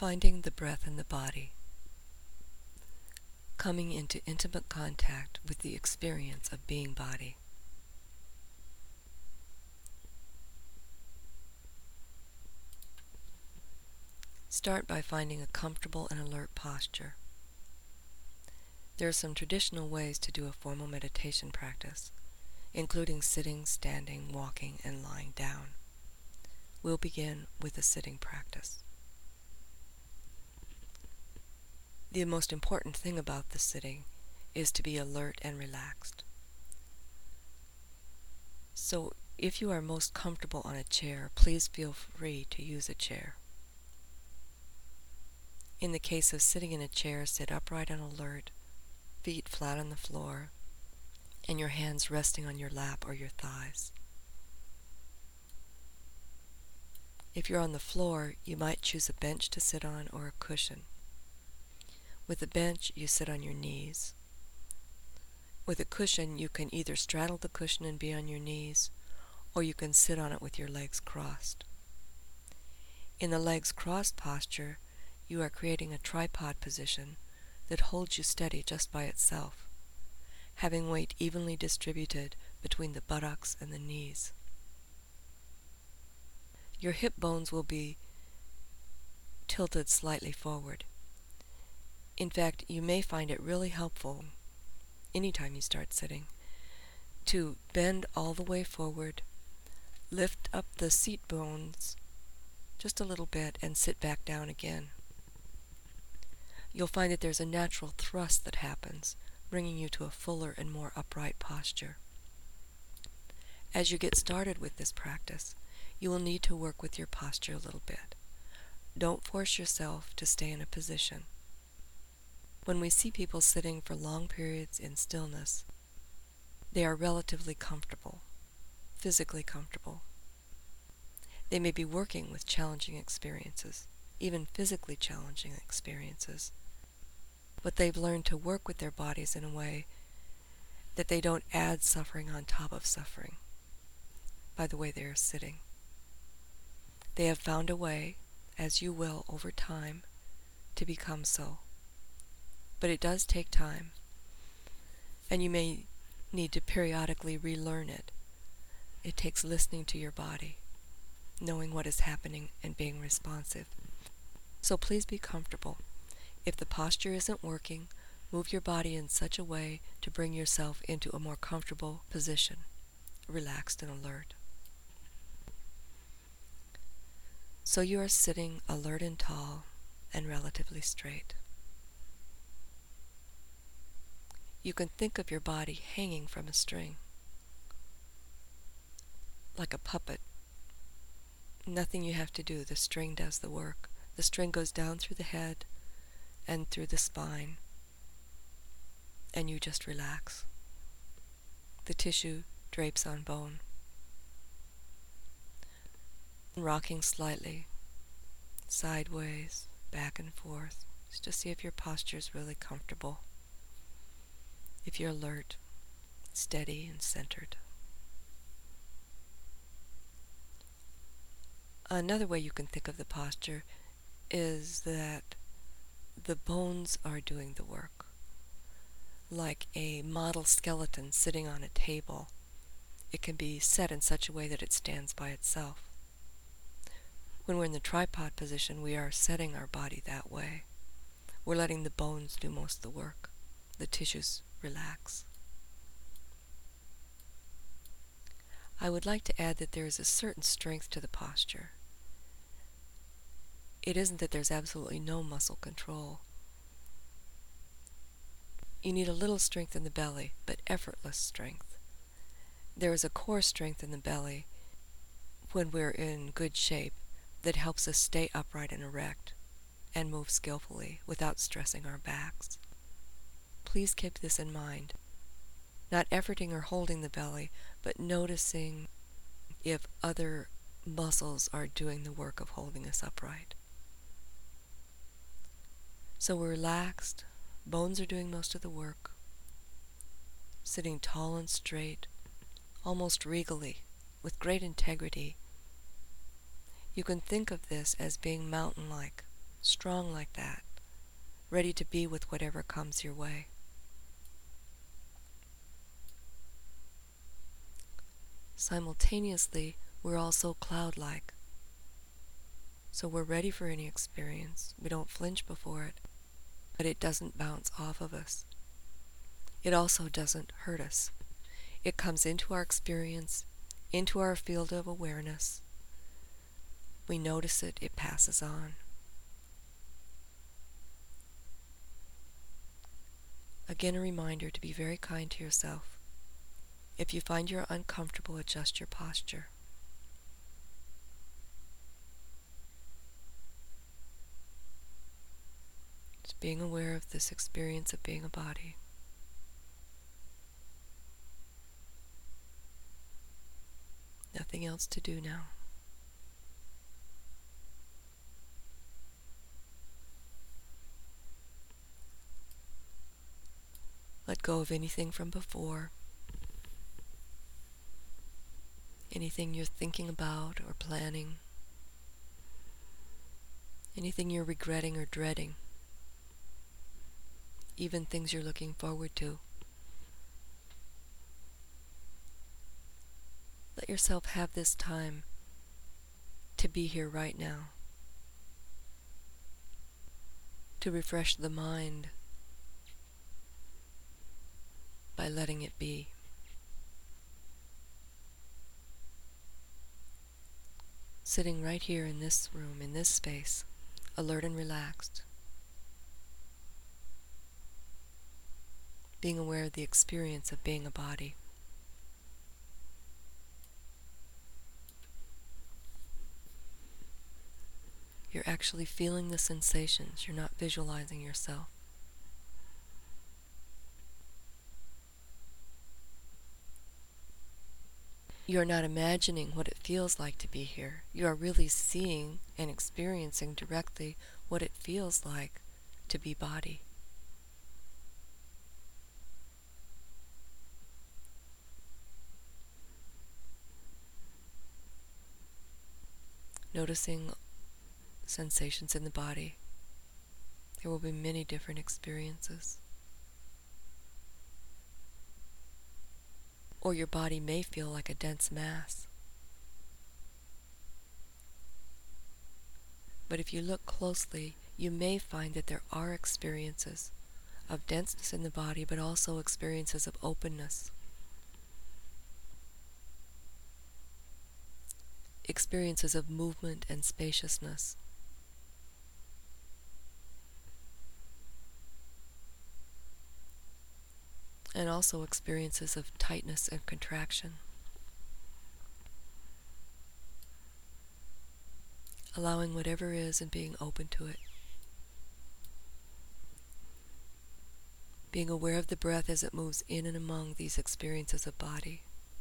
Finding the breath in the body, coming into intimate contact with the experience of being body. Start by finding a comfortable and alert posture. There are some traditional ways to do a formal meditation practice, including sitting, standing, walking, and lying down. We'll begin with a sitting practice. The most important thing about the sitting is to be alert and relaxed. So if you are most comfortable on a chair, please feel free to use a chair. In the case of sitting in a chair, sit upright and alert, feet flat on the floor, and your hands resting on your lap or your thighs. If you're on the floor, you might choose a bench to sit on or a cushion. With a bench, you sit on your knees. With a cushion, you can either straddle the cushion and be on your knees, or you can sit on it with your legs crossed. In the legs crossed posture, you are creating a tripod position that holds you steady just by itself, having weight evenly distributed between the buttocks and the knees. Your hip bones will be tilted slightly forward. In fact, you may find it really helpful, anytime you start sitting, to bend all the way forward, lift up the seat bones just a little bit, and sit back down again. You'll find that there's a natural thrust that happens, bringing you to a fuller and more upright posture. As you get started with this practice, you will need to work with your posture a little bit. Don't force yourself to stay in a position. When we see people sitting for long periods in stillness, they are relatively comfortable, physically comfortable. They may be working with challenging experiences, even physically challenging experiences, but they've learned to work with their bodies in a way that they don't add suffering on top of suffering by the way they are sitting. They have found a way, as you will over time, to become so. But it does take time, and you may need to periodically relearn it. It takes listening to your body, knowing what is happening, and being responsive. So please be comfortable. If the posture isn't working, move your body in such a way to bring yourself into a more comfortable position, relaxed and alert. So you are sitting alert and tall and relatively straight. You can think of your body hanging from a string, like a puppet. Nothing you have to do, the string does the work. The string goes down through the head and through the spine, and you just relax. The tissue drapes on bone. Rocking slightly, sideways, back and forth, just to see if your posture is really comfortable, if you're alert, steady, and centered. Another way you can think of the posture is that the bones are doing the work, like a model skeleton sitting on a table. It can be set in such a way that it stands by itself. When we're in the tripod position, we are setting our body that way. We're letting the bones do most of the work. The tissues relax. I would like to add that there is a certain strength to the posture. It isn't that there's absolutely no muscle control. You need a little strength in the belly, but effortless strength. There is a core strength in the belly when we're in good shape that helps us stay upright and erect and move skillfully without stressing our backs. Please keep this in mind. Not efforting or holding the belly, but noticing if other muscles are doing the work of holding us upright. So we're relaxed, bones are doing most of the work, sitting tall and straight, almost regally, with great integrity. You can think of this as being mountain-like, strong like that, ready to be with whatever comes your way. Simultaneously, we're also cloud-like. So we're ready for any experience. We don't flinch before it, but it doesn't bounce off of us. It also doesn't hurt us. It comes into our experience, into our field of awareness. We notice it, it passes on. Again, a reminder to be very kind to yourself. If you find you're uncomfortable, adjust your posture. Just being aware of this experience of being a body. Nothing else to do now. Let go of anything from before, anything you're thinking about or planning, anything you're regretting or dreading, even things you're looking forward to. Let yourself have this time to be here right now, to refresh the mind by letting it be. Sitting right here in this room, in this space, alert and relaxed, being aware of the experience of being a body. You're actually feeling the sensations. You're not visualizing yourself. You're not imagining what it feels like to be here. You are really seeing and experiencing directly what it feels like to be body. Noticing sensations in the body. There will be many different experiences. Or your body may feel like a dense mass. But if you look closely, you may find that there are experiences of denseness in the body, but also experiences of openness. Experiences of movement and spaciousness. And also experiences of tightness and contraction. Allowing whatever is and being open to it. Being aware of the breath as it moves in and among these experiences of body.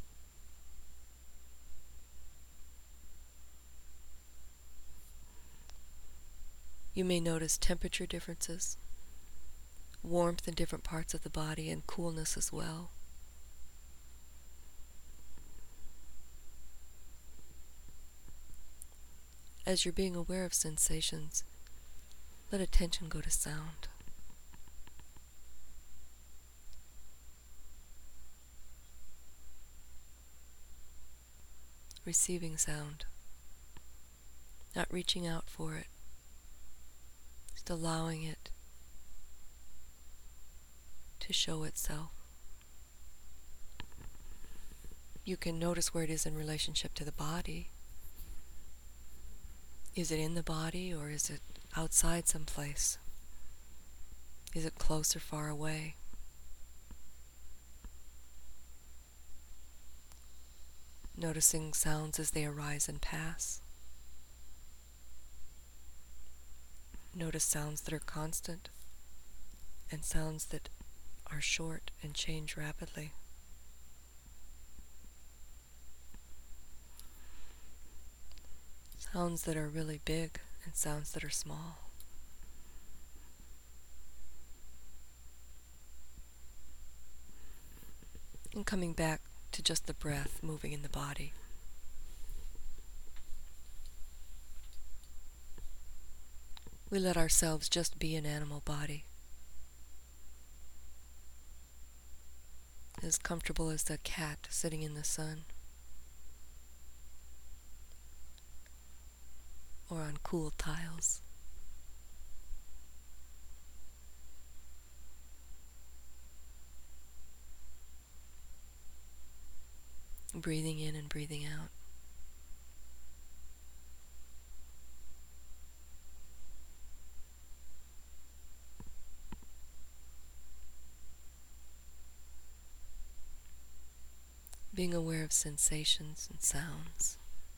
You may notice temperature differences, warmth in different parts of the body, and coolness as well. As you're being aware of sensations, let attention go to sound. Receiving sound, not reaching out for it, just allowing it to show itself. You can notice where it is in relationship to the body. Is it in the body or is it outside someplace? Is it close or far away? Noticing sounds as they arise and pass. Notice sounds that are constant and sounds that are short and change rapidly. Sounds that are really big and sounds that are small. And coming back to just the breath moving in the body. We let ourselves just be an animal body, as comfortable as the cat sitting in the sun, or on cool tiles. Breathing in and breathing out. Being aware of sensations and sounds.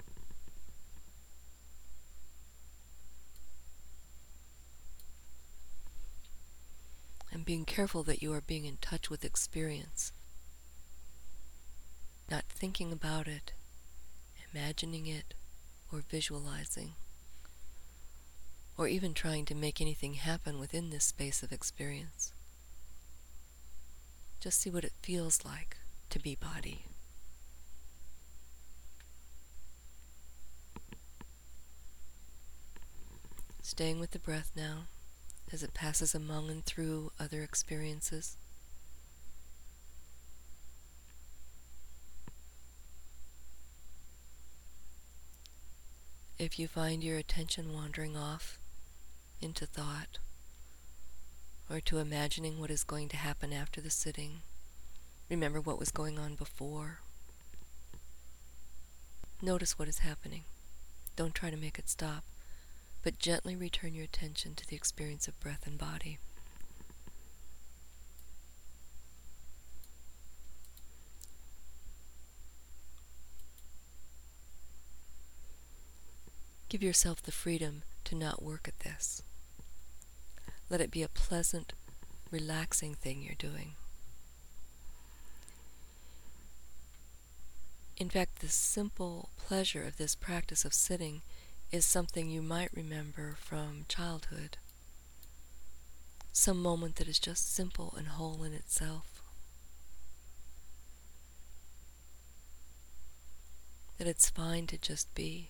And being careful that you are being in touch with experience. Not thinking about it, imagining it, or visualizing, or even trying to make anything happen within this space of experience. Just see what it feels like to be body. Staying with the breath now, as it passes among and through other experiences. If you find your attention wandering off into thought, or to imagining what is going to happen after the sitting, remember what was going on before. Notice what is happening. Don't try to make it stop, but gently return your attention to the experience of breath and body. Give yourself the freedom to not work at this. Let it be a pleasant, relaxing thing you're doing. In fact, the simple pleasure of this practice of sitting is something you might remember from childhood. Some moment that is just simple and whole in itself. That it's fine to just be.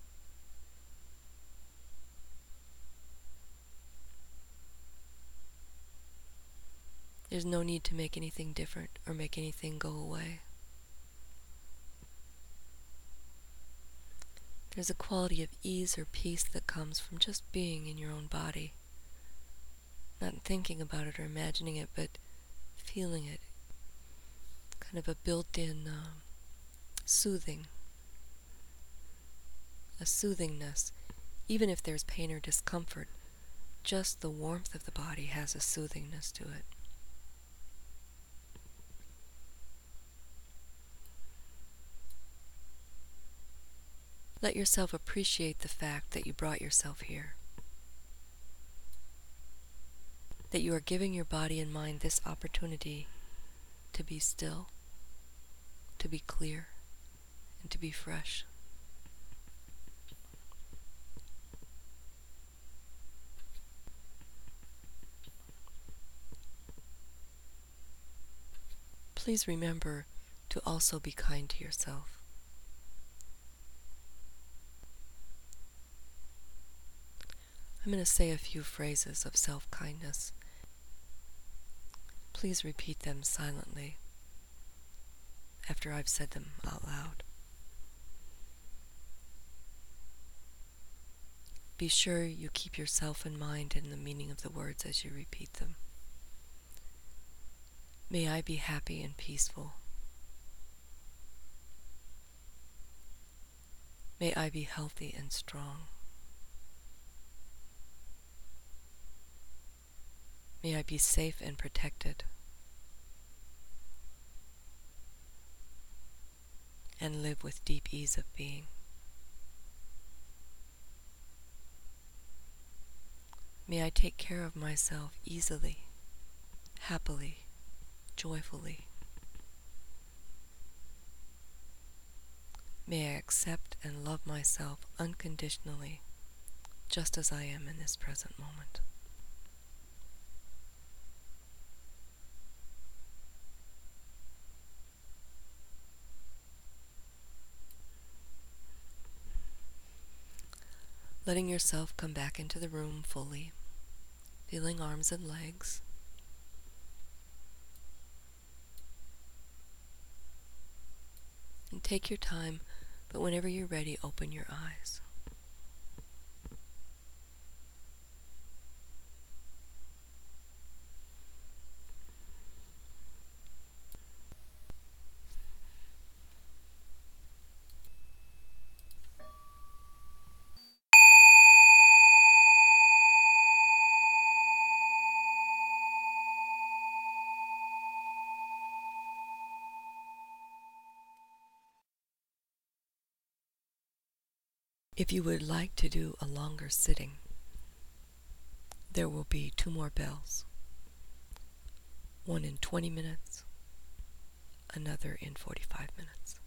There's no need to make anything different or make anything go away. There's a quality of ease or peace that comes from just being in your own body. Not thinking about it or imagining it, but feeling it. Kind of a built-in soothing. A soothingness. Even if there's pain or discomfort, just the warmth of the body has a soothingness to it. Let yourself appreciate the fact that you brought yourself here. That you are giving your body and mind this opportunity to be still, to be clear, and to be fresh. Please remember to also be kind to yourself. I'm going to say a few phrases of self-kindness. Please repeat them silently after I've said them out loud. Be sure you keep yourself in mind and the meaning of the words as you repeat them. May I be happy and peaceful. May I be healthy and strong. May I be safe and protected, and live with deep ease of being. May I take care of myself easily, happily, joyfully. May I accept and love myself unconditionally, just as I am in this present moment. letting yourself come back into the room fully, feeling arms and legs. And take your time, but whenever you're ready, open your eyes. If you would like to do a longer sitting, there will be 2 more bells. One in 20 minutes, another in 45 minutes.